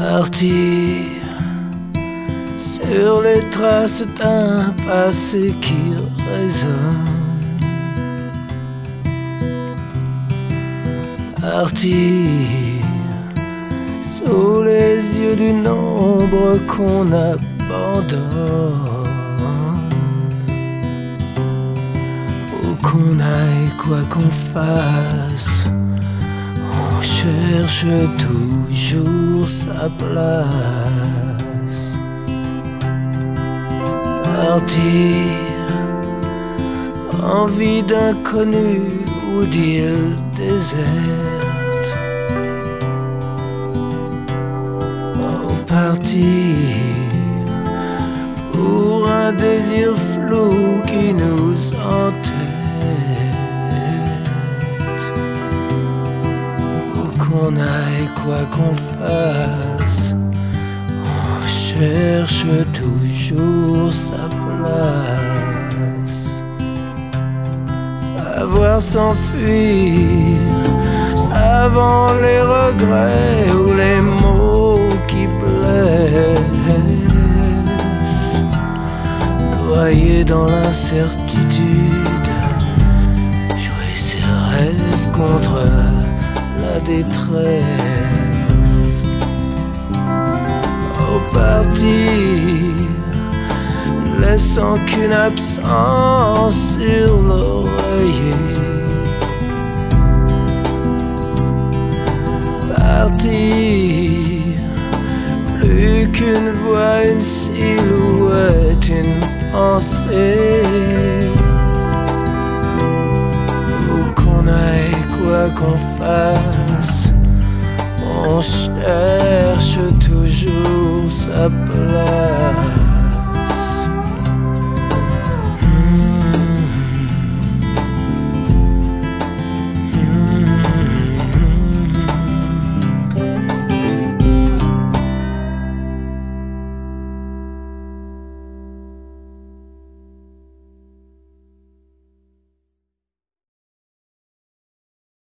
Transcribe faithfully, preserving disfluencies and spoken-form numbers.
Partir sur les traces d'un passé qui résonne. Partir sous les yeux d'une ombre qu'on abandonne, où qu'on aille, quoi qu'on fasse, on cherche toujours sa place. Partir en vie d'inconnu ou d'île déserte. Oh, partir pour un désir flou qui nous entête. Où qu'on aille, quoi qu'on fasse, on cherche toujours sa place. Savoir s'enfuir avant les regrets ou les mots qui blessent, noyé dans l'incertitude, jouer ses rêves contre la détresse. Au partir, laissant qu'une absence sur l'oreiller. Partir, plus qu'une voix, une silhouette, une pensée. Où qu'on aille, quoi qu'on